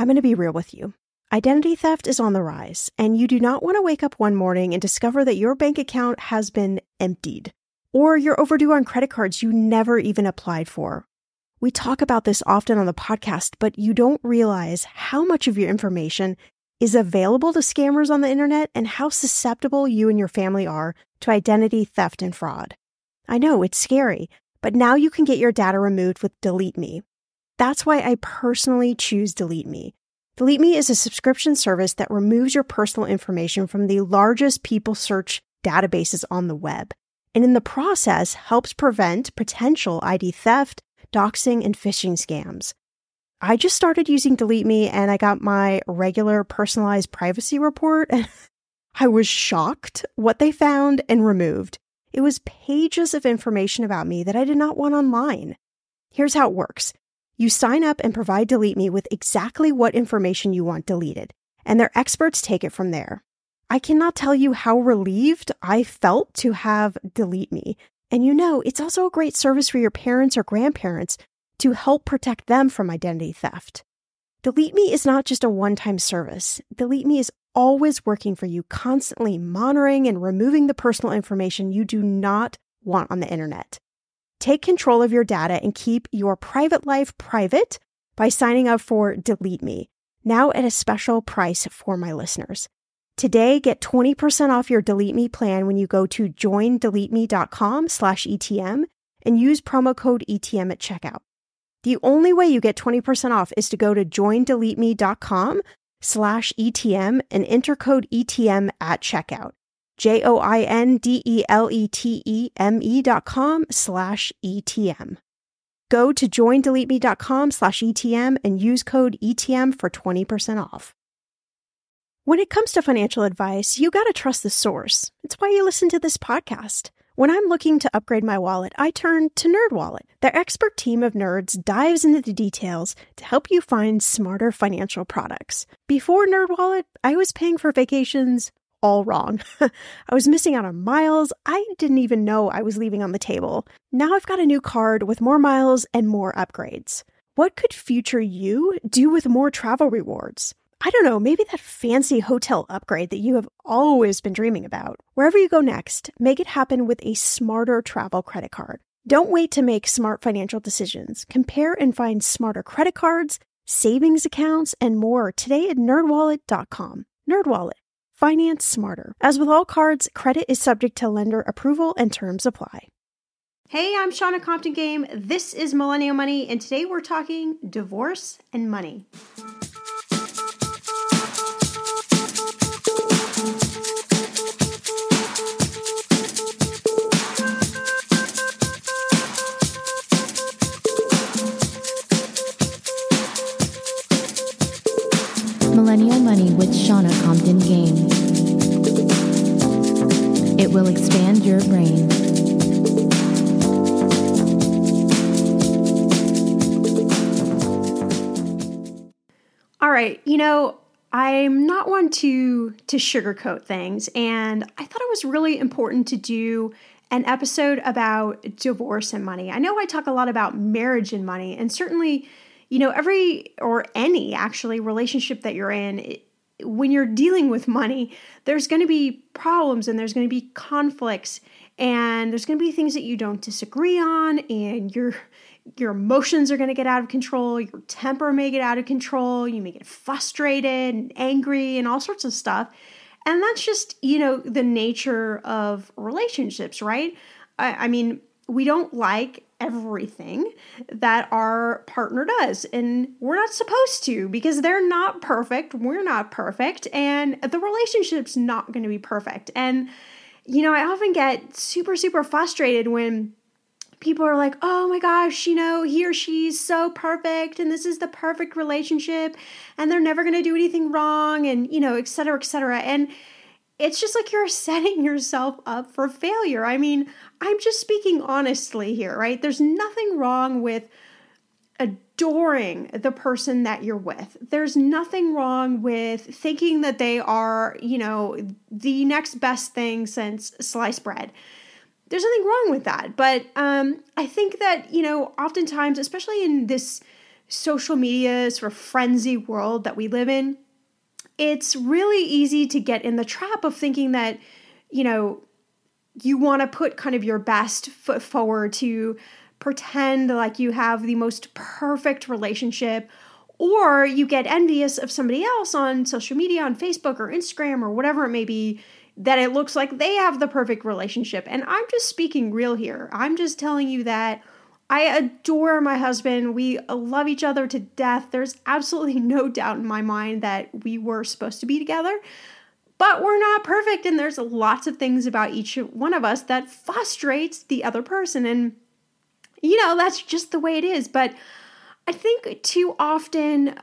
I'm going to be real with you. Identity theft is on the rise, and you do not want to wake up one morning and discover that your bank account has been emptied, or you're overdue on credit cards you never even applied for. We talk about this often on the podcast, but you don't realize how much of your information is available to scammers on the internet and how susceptible you and your family are to identity theft and fraud. I know it's scary, but now you can get your data removed with Delete Me. That's why I personally choose Delete Me. Delete Me is a subscription service that removes your personal information from the largest people search databases on the web, and in the process helps prevent potential ID theft, doxing, and phishing scams. I just started using Delete Me and I got my regular personalized privacy report and I was shocked what they found and removed. It was pages of information about me that I did not want online. Here's how it works. You sign up and provide Delete Me with exactly what information you want deleted, and their experts take it from there. I cannot tell you how relieved I felt to have Delete Me. And it's also a great service for your parents or grandparents to help protect them from identity theft. Delete Me is not just a one-time service. Delete Me is always working for you, constantly monitoring and removing the personal information you do not want on the internet. Take control of your data and keep your private life private by signing up for Delete Me, now at a special price for my listeners. Today, get 20% off your Delete Me plan when you go to joindeleteme.com/ETM and use promo code ETM at checkout. The only way you get 20% off is to go to joindeleteme.com/ETM and enter code ETM at checkout. joindeleteme.com/ETM. Go to joindeleteme.com/ETM and use code ETM for 20% off. When it comes to financial advice, you got to trust the source. It's why you listen to this podcast. When I'm looking to upgrade my wallet, I turn to NerdWallet. Their expert team of nerds dives into the details to help you find smarter financial products. Before NerdWallet, I was paying for vacations all wrong. I was missing out on miles I didn't even know I was leaving on the table. Now I've got a new card with more miles and more upgrades. What could future you do with more travel rewards? I don't know, maybe that fancy hotel upgrade that you have always been dreaming about. Wherever you go next, make it happen with a smarter travel credit card. Don't wait to make smart financial decisions. Compare and find smarter credit cards, savings accounts, and more today at nerdwallet.com. NerdWallet. Finance smarter. As with all cards, credit is subject to lender approval and terms apply. Hey, I'm Shauna Compton Game. This is Millennial Money, and today we're talking divorce and money. Millennial Money with Shauna Compton Game. It will expand your brain. All right, I'm not one to sugarcoat things, and I thought it was really important to do an episode about divorce and money. I know I talk a lot about marriage and money, and certainly every or any actually relationship that you're in, when you're dealing with money, there's going to be problems and there's going to be conflicts and there's going to be things that you don't disagree on, and your emotions are going to get out of control. Your temper may get out of control. You may get frustrated and angry and all sorts of stuff. And that's just, the nature of relationships, right? I mean, we don't like everything that our partner does, and we're not supposed to, because they're not perfect. We're not perfect, and the relationship's not going to be perfect. And, I often get super, super frustrated when people are like, oh my gosh, he or she's so perfect, and this is the perfect relationship, and they're never going to do anything wrong, and, et cetera, et cetera. And it's just like you're setting yourself up for failure. I mean, I'm just speaking honestly here, right? There's nothing wrong with adoring the person that you're with. There's nothing wrong with thinking that they are, the next best thing since sliced bread. There's nothing wrong with that. But I think that, oftentimes, especially in this social media sort of frenzy world that we live in, it's really easy to get in the trap of thinking that, you want to put kind of your best foot forward to pretend like you have the most perfect relationship, or you get envious of somebody else on social media, on Facebook or Instagram or whatever it may be, that it looks like they have the perfect relationship. And I'm just speaking real here. I'm just telling you that I adore my husband. We love each other to death. There's absolutely no doubt in my mind that we were supposed to be together. But we're not perfect, and there's lots of things about each one of us that frustrates the other person. And, that's just the way it is. But I think too often,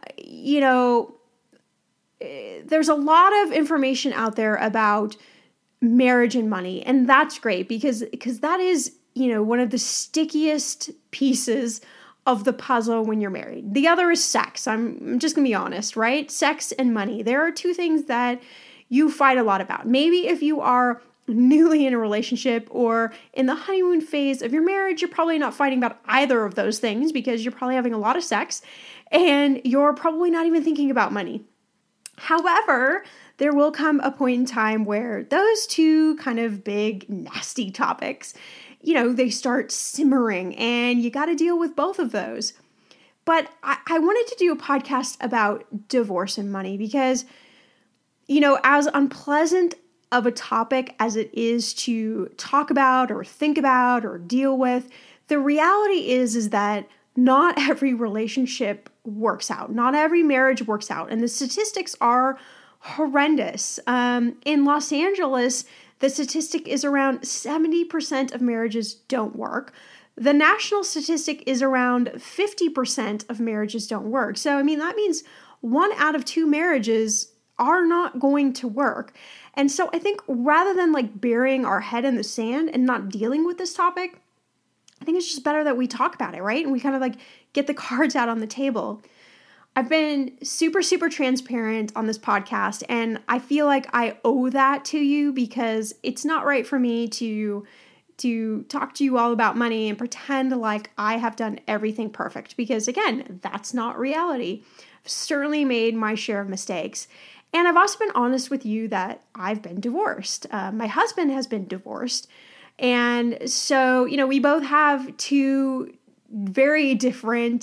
there's a lot of information out there about marriage and money. And that's great because that is, one of the stickiest pieces of the puzzle when you're married. The other is sex. I'm just going to be honest, right? Sex and money. There are two things that you fight a lot about. Maybe if you are newly in a relationship or in the honeymoon phase of your marriage, you're probably not fighting about either of those things because you're probably having a lot of sex and you're probably not even thinking about money. However, there will come a point in time where those two kind of big, nasty topics, they start simmering and you got to deal with both of those. But I wanted to do a podcast about divorce and money because as unpleasant of a topic as it is to talk about or think about or deal with, the reality is that not every relationship works out. Not every marriage works out. And the statistics are horrendous. In Los Angeles, the statistic is around 70% of marriages don't work. The national statistic is around 50% of marriages don't work. So, that means 1 out of 2 marriages are not going to work. And so I think rather than burying our head in the sand and not dealing with this topic, I think it's just better that we talk about it, right? And we kind of get the cards out on the table. I've been super, super transparent on this podcast, and I feel like I owe that to you because it's not right for me to talk to you all about money and pretend like I have done everything perfect because, again, that's not reality. I've certainly made my share of mistakes. And I've also been honest with you that I've been divorced. My husband has been divorced. And so, we both have two very different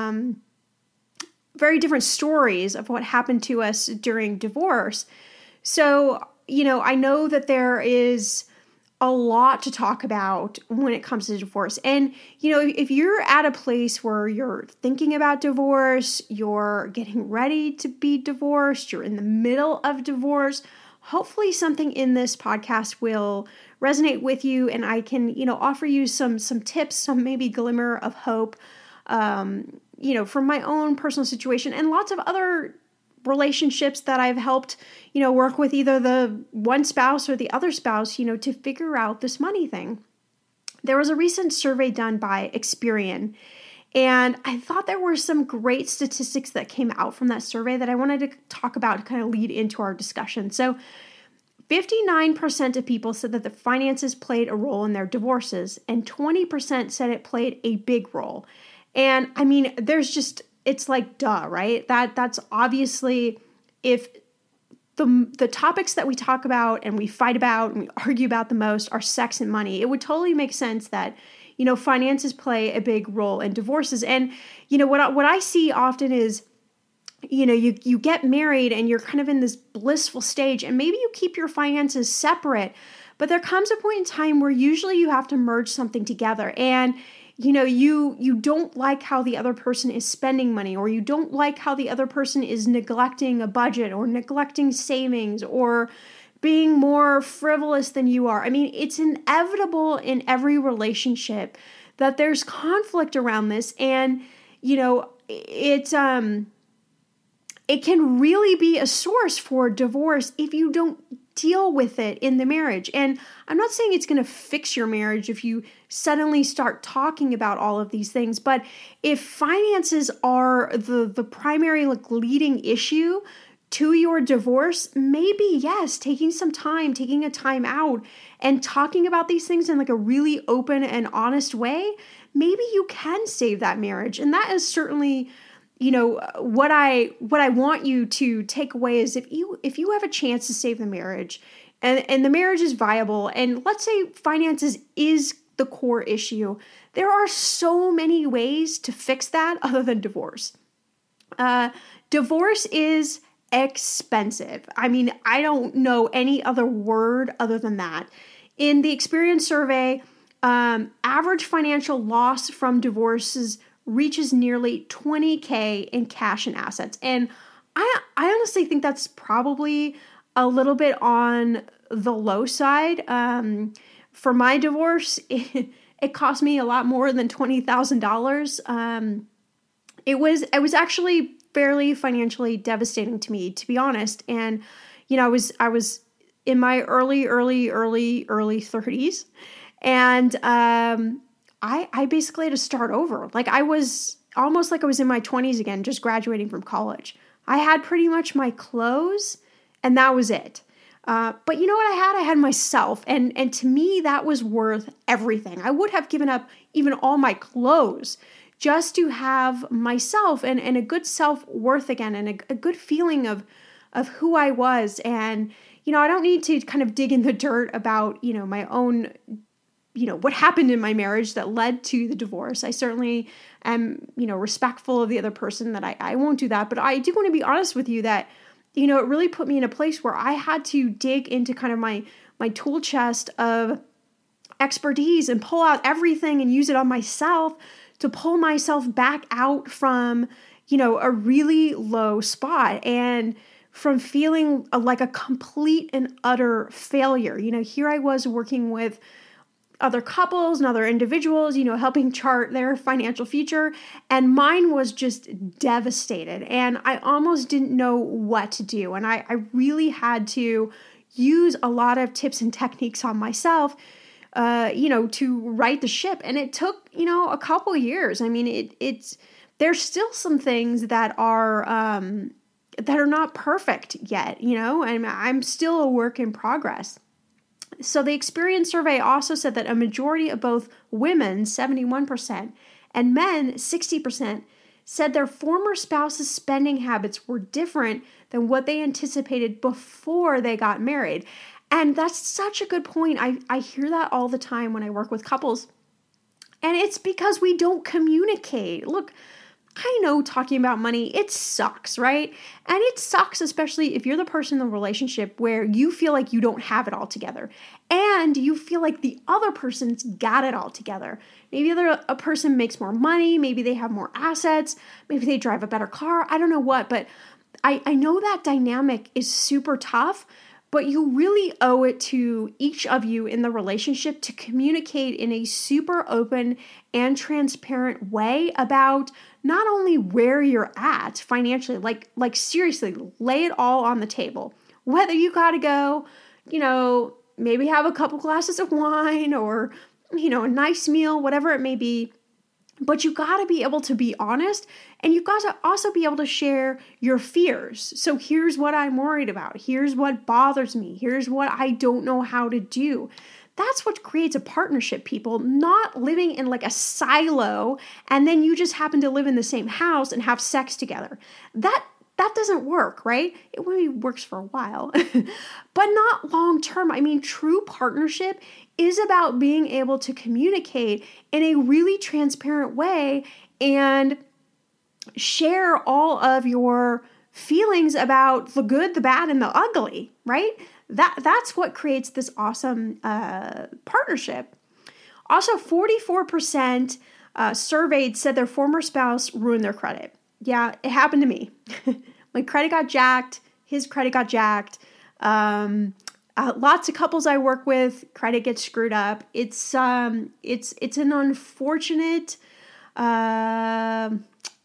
stories of what happened to us during divorce. So, I know that there is a lot to talk about when it comes to divorce. And, if you're at a place where you're thinking about divorce, you're getting ready to be divorced, you're in the middle of divorce, hopefully something in this podcast will resonate with you and I can, offer you some tips, some maybe glimmer of hope, from my own personal situation and lots of other relationships that I've helped, work with either the one spouse or the other spouse, to figure out this money thing. There was a recent survey done by Experian, and I thought there were some great statistics that came out from that survey that I wanted to talk about to kind of lead into our discussion. So 59% of people said that the finances played a role in their divorces, and 20% said it played a big role. And it's like, duh, right? That's obviously, if the topics that we talk about and we fight about and we argue about the most are sex and money, it would totally make sense that, finances play a big role in divorces. And, what I see often is, you get married and you're kind of in this blissful stage and maybe you keep your finances separate, but there comes a point in time where usually you have to merge something together. And you don't like how the other person is spending money, or you don't like how the other person is neglecting a budget or neglecting savings or being more frivolous than you are. It's inevitable in every relationship that there's conflict around this. And, it can really be a source for divorce if you don't deal with it in the marriage. And I'm not saying it's going to fix your marriage if you suddenly start talking about all of these things, but if finances are the primary leading issue to your divorce, maybe yes, taking a time out and talking about these things in a really open and honest way, maybe you can save that marriage. And that is certainly what I want you to take away is if you have a chance to save the marriage and the marriage is viable, and let's say finances is the core issue, there are so many ways to fix that other than divorce. Divorce is expensive. I mean, I don't know any other word other than that. In the Experian survey, average financial loss from divorces reaches nearly $20,000 in cash and assets. And I honestly think that's probably a little bit on the low side. For my divorce, it cost me a lot more than $20,000. It was actually fairly financially devastating to me, to be honest. And, I was in my early 30s. And I basically had to start over. Like I was almost like I was in my 20s again, just graduating from college. I had pretty much my clothes and that was it. But you know what I had? I had myself. And to me, that was worth everything. I would have given up even all my clothes just to have myself and a good self-worth again and a good feeling of who I was. And, I don't need to kind of dig in the dirt about, my own, what happened in my marriage that led to the divorce. I certainly am, respectful of the other person, that I won't do that. But I do want to be honest with you that, it really put me in a place where I had to dig into kind of my tool chest of expertise and pull out everything and use it on myself to pull myself back out from, a really low spot and from feeling like a complete and utter failure. Here I was working with other couples and other individuals, helping chart their financial future. And mine was just devastated. And I almost didn't know what to do. And I really had to use a lot of tips and techniques on myself, to right the ship. And it took, a couple years. I mean, there's still some things that are not perfect yet, and I'm still a work in progress. So the Experian survey also said that a majority of both women, 71%, and men, 60%, said their former spouse's spending habits were different than what they anticipated before they got married. And that's such a good point. I hear that all the time when I work with couples. And it's because we don't communicate. Look, I know talking about money, it sucks, right? And it sucks, especially if you're the person in the relationship where you feel like you don't have it all together and you feel like the other person's got it all together. Maybe a person makes more money, maybe they have more assets, maybe they drive a better car, I don't know what, but I know that dynamic is super tough, but you really owe it to each of you in the relationship to communicate in a super open and transparent way about not only where you're at financially, like seriously, lay it all on the table. Whether you got to go, maybe have a couple glasses of wine or, a nice meal, whatever it may be. But you got to be able to be honest, and you've got to also be able to share your fears. So here's what I'm worried about. Here's what bothers me. Here's what I don't know how to do. That's what creates a partnership, people, not living in like a silo and then you just happen to live in the same house and have sex together. That doesn't work, right? It maybe works for a while, but not long term. I mean, true partnership is about being able to communicate in a really transparent way and share all of your feelings about the good, the bad, and the ugly, right? That's what creates this awesome partnership. Also, 44% surveyed said their former spouse ruined their credit. Yeah, it happened to me. My credit got jacked. His credit got jacked. Lots of couples I work with, credit gets screwed up. It's an unfortunate part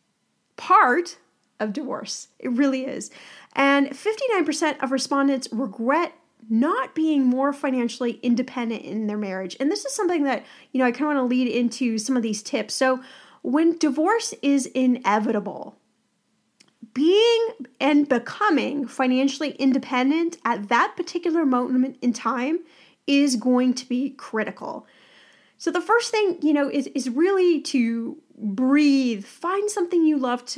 of divorce. It really is. And 59% of respondents regret not being more financially independent in their marriage. And this is something that, I kind of want to lead into some of these tips. So when divorce is inevitable, being and becoming financially independent at that particular moment in time is going to be critical. So the first thing, is really to breathe, find something you love to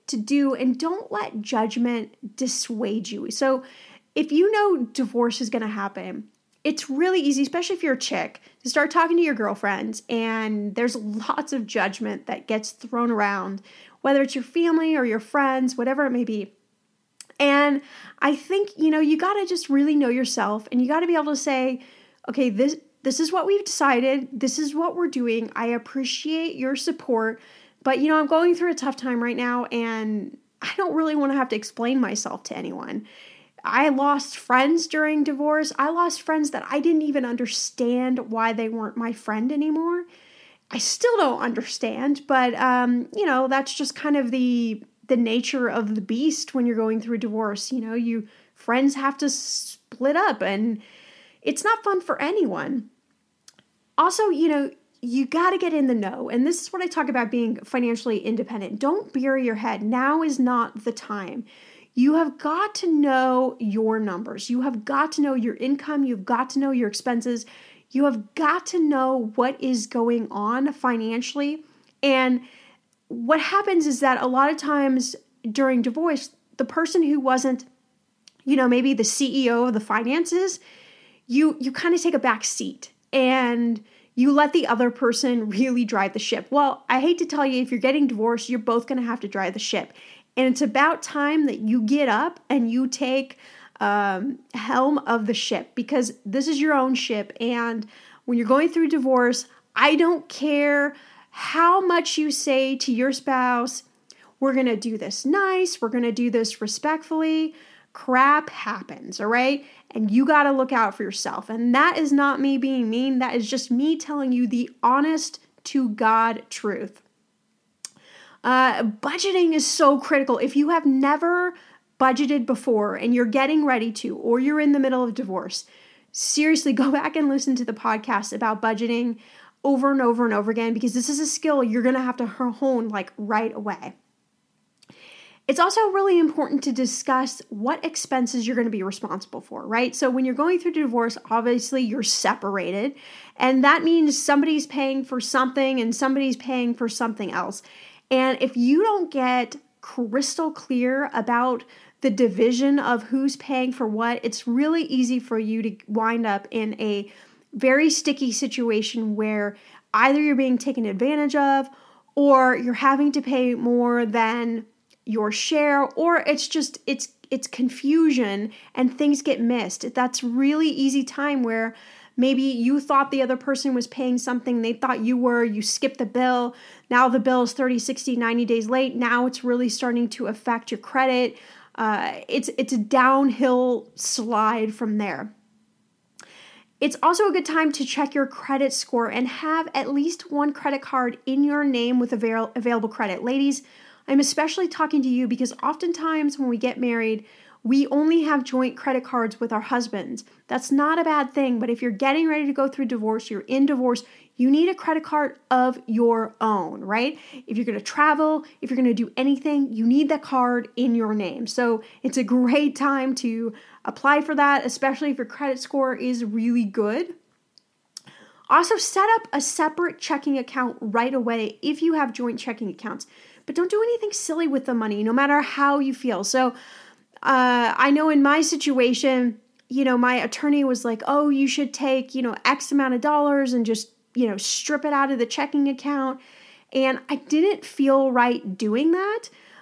to do, and don't let judgment dissuade you. So if you know divorce is going to happen, it's really easy, especially if you're a chick, to start talking to your girlfriends, and there's lots of judgment that gets thrown around, whether it's your family or your friends, whatever it may be. And I think, you got to just really know yourself, and you got to be able to say, okay, this is what we've decided. This is what we're doing. I appreciate your support, but I'm going through a tough time right now, and I don't really want to have to explain myself to anyone. I lost friends during divorce. I lost friends that I didn't even understand why they weren't my friend anymore. I still don't understand, but that's just kind of the nature of the beast when you're going through divorce. You friends have to split up, and it's not fun for anyone. Also, you got to get in the know. And this is what I talk about being financially independent. Don't bury your head. Now is not the time. You have got to know your numbers. You have got to know your income. You've got to know your expenses. You have got to know what is going on financially. And what happens is that a lot of times during divorce, the person who wasn't, maybe the CEO of the finances, you kind of take a back seat and you let the other person really drive the ship. Well, I hate to tell you, if you're getting divorced, you're both going to have to drive the ship. And it's about time that you get up and you take helm of the ship, because this is your own ship. And when you're going through divorce, I don't care how much you say to your spouse, we're going to do this nice, we're going to do this respectfully. Crap happens, all right? And you got to look out for yourself. And that is not me being mean. That is just me telling you the honest to God truth. Budgeting is so critical. If you have never budgeted before and you're getting ready to, or you're in the middle of divorce, seriously, go back and listen to the podcast about budgeting over and over and over again, because this is a skill you're going to have to hone right away. It's also really important to discuss what expenses you're going to be responsible for, right? So when you're going through divorce, obviously you're separated, and that means somebody's paying for something and somebody's paying for something else. And if you don't get crystal clear about the division of who's paying for what, it's really easy for you to wind up in a very sticky situation where either you're being taken advantage of, or you're having to pay more than your share, or it's confusion and things get missed. That's really easy time where maybe you thought the other person was paying something, they thought you were, you skipped the bill. Now the bill is 30, 60, 90 days late. Now it's really starting to affect your credit. It's a downhill slide from there. It's also a good time to check your credit score and have at least one credit card in your name with available credit. Ladies, I'm especially talking to you because oftentimes when we get married, we only have joint credit cards with our husbands. That's not a bad thing, but if you're getting ready to go through divorce, you're in divorce, you need a credit card of your own, right? If you're going to travel, if you're going to do anything, you need that card in your name. So it's a great time to apply for that, especially if your credit score is really good. Also, set up a separate checking account right away if you have joint checking accounts. But don't do anything silly with the money, no matter how you feel. So I know in my situation, my attorney was like, oh, you should take, X amount of dollars and just, strip it out of the checking account. And I didn't feel right doing that.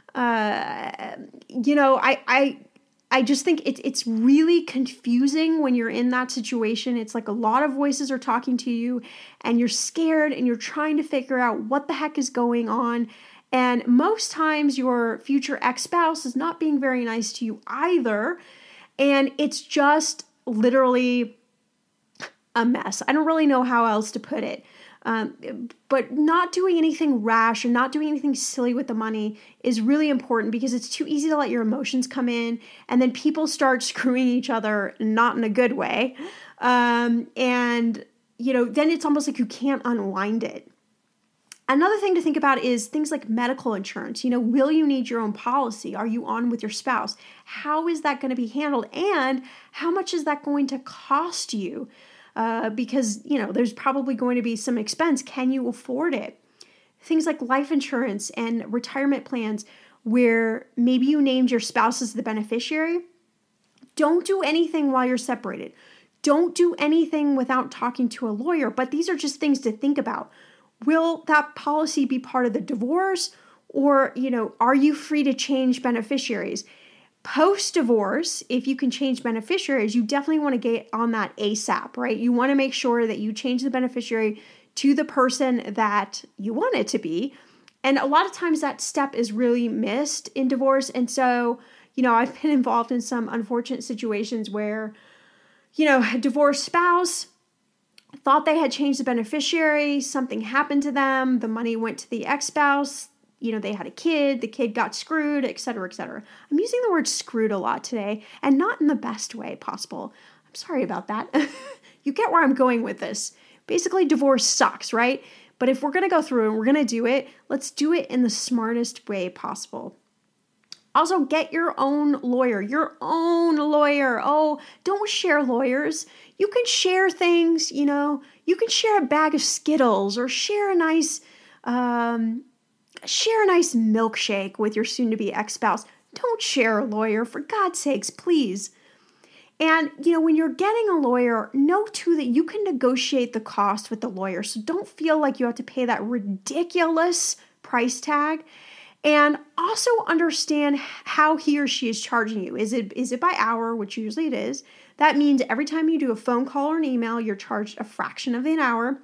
I just think it's really confusing when you're in that situation. It's like a lot of voices are talking to you and you're scared and you're trying to figure out what the heck is going on. And most times your future ex-spouse is not being very nice to you either. And it's just literally a mess. I don't really know how else to put it. But not doing anything rash and not doing anything silly with the money is really important, because it's too easy to let your emotions come in and then people start screwing each other, not in a good way. Then it's almost like you can't unwind it. Another thing to think about is things like medical insurance. Will you need your own policy? Are you on with your spouse? How is that going to be handled? And how much is that going to cost you? Because, there's probably going to be some expense. Can you afford it? Things like life insurance and retirement plans. where maybe you named your spouse as the beneficiary. Don't do anything while you're separated. Don't do anything without talking to a lawyer, but these are just things to think about. Will that policy be part of the divorce? Or, are you free to change beneficiaries? Post-divorce, if you can change beneficiaries, you definitely want to get on that ASAP, right? You want to make sure that you change the beneficiary to the person that you want it to be. And a lot of times that step is really missed in divorce. And so, I've been involved in some unfortunate situations where, a divorced spouse thought they had changed the beneficiary, something happened to them, the money went to the ex-spouse, they had a kid, the kid got screwed, et cetera, et cetera. I'm using the word screwed a lot today, and not in the best way possible. I'm sorry about that. You get where I'm going with this. Basically, divorce sucks, right? But if we're going to go through and we're going to do it, let's do it in the smartest way possible. Also, get your own lawyer. Oh, don't share lawyers. You can share things, you can share a bag of Skittles or share a nice milkshake with your soon-to-be ex-spouse. Don't share a lawyer, for God's sakes, please. And, when you're getting a lawyer, know too that you can negotiate the cost with the lawyer. So don't feel like you have to pay that ridiculous price tag. And also understand how he or she is charging you. Is it by hour, which usually it is? That means every time you do a phone call or an email, you're charged a fraction of an hour.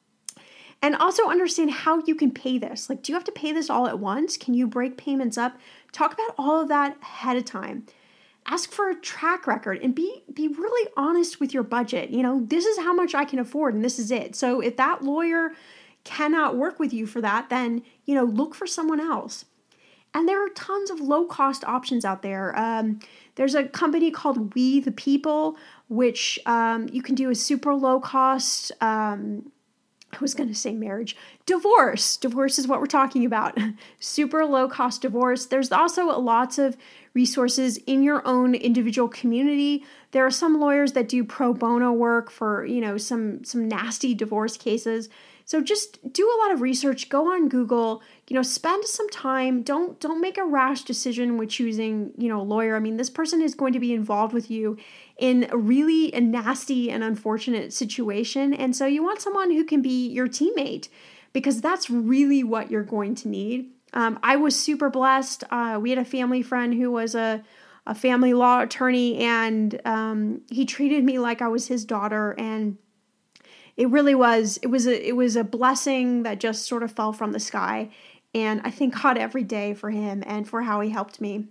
And also understand how you can pay this. Like, do you have to pay this all at once? Can you break payments up? Talk about all of that ahead of time. Ask for a track record and be really honest with your budget. This is how much I can afford and this is it. So if that lawyer cannot work with you for that, then, look for someone else. And there are tons of low-cost options out there. There's a company called We the People, which you can do a super low-cost, I was going to say marriage. Divorce. Divorce is what we're talking about. Super low-cost divorce. There's also lots of resources in your own individual community. There are some lawyers that do pro bono work for, some nasty divorce cases. So just do a lot of research, go on Google, spend some time. Don't make a rash decision with choosing, a lawyer. I mean, this person is going to be involved with you in a nasty and unfortunate situation. And so you want someone who can be your teammate because that's really what you're going to need. I was super blessed. We had a family friend who was a family law attorney, and he treated me like I was his daughter. And it really was. It was a blessing that just sort of fell from the sky. And I thank God every day for him and for how he helped me.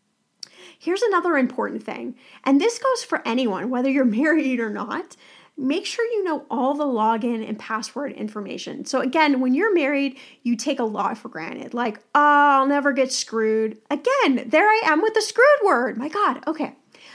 Here's another important thing, and this goes for anyone, whether you're married or not. Make sure you know all the login and password information. So again, when you're married, you take a lot for granted. Like, oh, I'll never get screwed. Again, there I am with the screwed word. My God. Okay.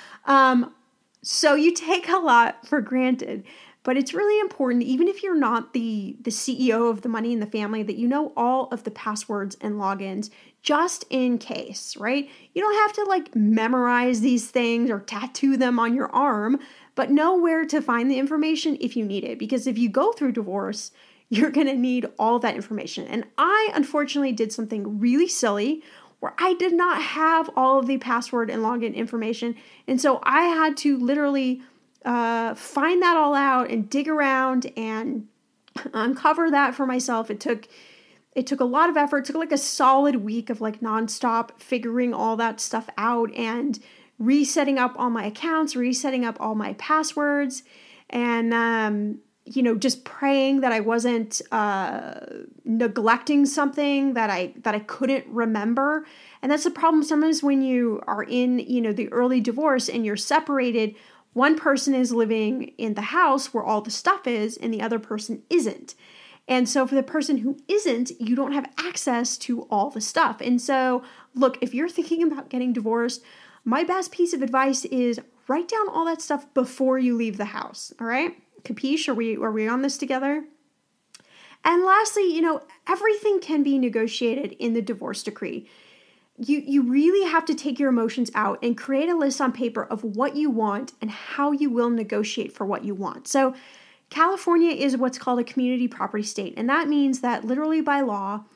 So you take a lot for granted. But it's really important, even if you're not the CEO of the money in the family, that you know all of the passwords and logins just in case, right? You don't have to memorize these things or tattoo them on your arm, but know where to find the information if you need it. Because if you go through divorce, you're going to need all that information. And I unfortunately did something really silly where I did not have all of the password and login information. And so I had to literally find that all out and dig around and uncover that for myself. It took a lot of effort. It took a solid week of nonstop figuring all that stuff out and resetting up all my accounts, resetting up all my passwords, and just praying that I wasn't neglecting something that I couldn't remember. And that's the problem sometimes when you are in the early divorce and you're separated. One person is living in the house where all the stuff is, and the other person isn't. And so for the person who isn't, you don't have access to all the stuff. And so, look, if you're thinking about getting divorced, my best piece of advice is write down all that stuff before you leave the house. All right? Capiche? Are we on this together? And lastly, everything can be negotiated in the divorce decree. You really have to take your emotions out and create a list on paper of what you want and how you will negotiate for what you want. So California is what's called a community property state. And that means that literally by law,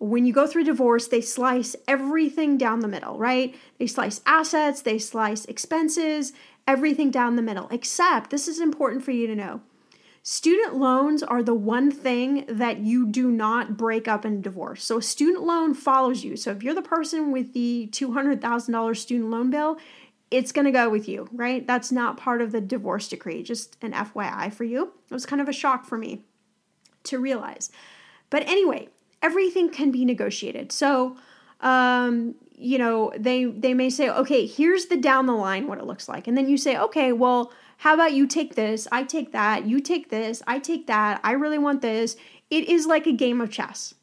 when you go through divorce, they slice everything down the middle, right? They slice assets, they slice expenses, everything down the middle, except, this is important for you to know, student loans are the one thing that you do not break up in divorce. So a student loan follows you. So if you're the person with the $200,000 student loan bill, it's going to go with you, right? That's not part of the divorce decree, just an FYI for you. It was kind of a shock for me to realize. But anyway, everything can be negotiated. So, they may say, okay, here's the down the line, what it looks like. And then you say, okay, well, how about you take this, I take that, you take this, I take that, I really want this. It is like a game of chess.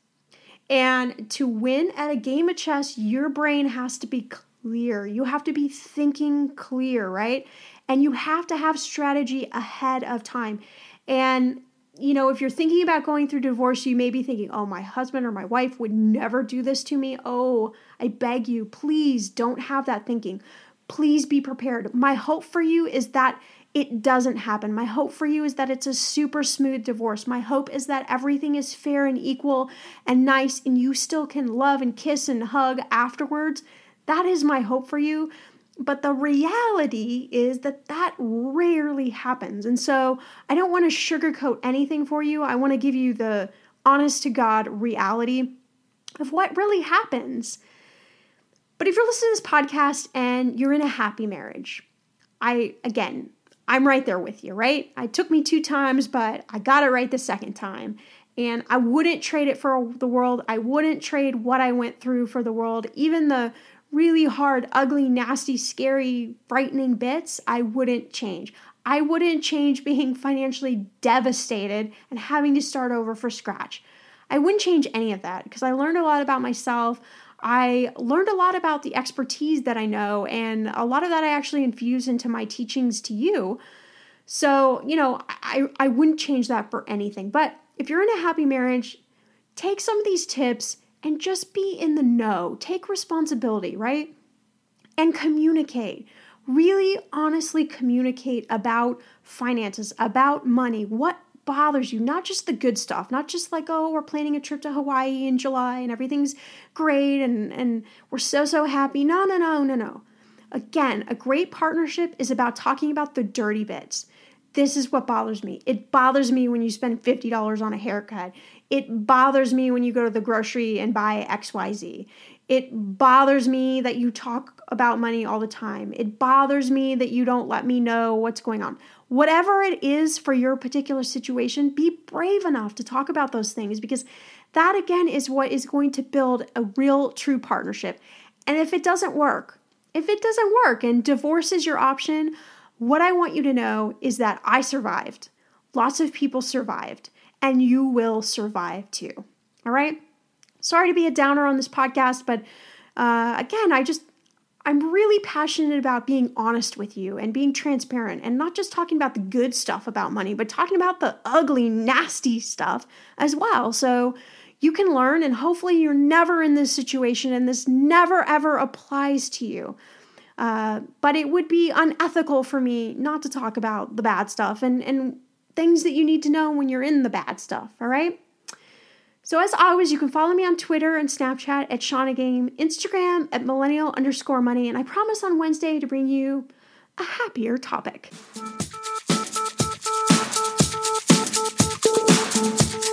And to win at a game of chess, your brain has to be clear. You have to be thinking clear, right? And you have to have strategy ahead of time. And if you're thinking about going through divorce, you may be thinking, oh, my husband or my wife would never do this to me. Oh, I beg you, please don't have that thinking. Please be prepared. My hope for you is that it doesn't happen. My hope for you is that it's a super smooth divorce. My hope is that everything is fair and equal and nice, and you still can love and kiss and hug afterwards. That is my hope for you. But the reality is that rarely happens. And so I don't want to sugarcoat anything for you. I want to give you the honest to God reality of what really happens. But if you're listening to this podcast and you're in a happy marriage, I'm right there with you, right? It took me 2 times, but I got it right the second time. And I wouldn't trade it for the world. I wouldn't trade what I went through for the world. Even the really hard, ugly, nasty, scary, frightening bits, I wouldn't change. I wouldn't change being financially devastated and having to start over from scratch. I wouldn't change any of that because I learned a lot about myself. I learned a lot about the expertise that I know, and a lot of that I actually infuse into my teachings to you. So, I wouldn't change that for anything. But if you're in a happy marriage, take some of these tips and just be in the know. Take responsibility, right? And communicate. Really honestly communicate about finances, about money, what bothers you, not just the good stuff, not just like, oh, we're planning a trip to Hawaii in July and everything's great and we're so happy. No. Again, a great partnership is about talking about the dirty bits. This is what bothers me. It bothers me when you spend $50 on a haircut. It bothers me when you go to the grocery and buy XYZ. It bothers me that you talk about money all the time. It bothers me that you don't let me know what's going on. Whatever it is for your particular situation, be brave enough to talk about those things because that, again, is what is going to build a real, true partnership. And if it doesn't work and divorce is your option, what I want you to know is that I survived. Lots of people survived, and you will survive too. All right? Sorry to be a downer on this podcast, but again, I'm really passionate about being honest with you and being transparent and not just talking about the good stuff about money, but talking about the ugly, nasty stuff as well. So you can learn, and hopefully you're never in this situation and this never ever applies to you. But it would be unethical for me not to talk about the bad stuff and things that you need to know when you're in the bad stuff, all right? So as always, you can follow me on Twitter and Snapchat at Shauna Game, Instagram at millennial_money, and I promise on Wednesday to bring you a happier topic.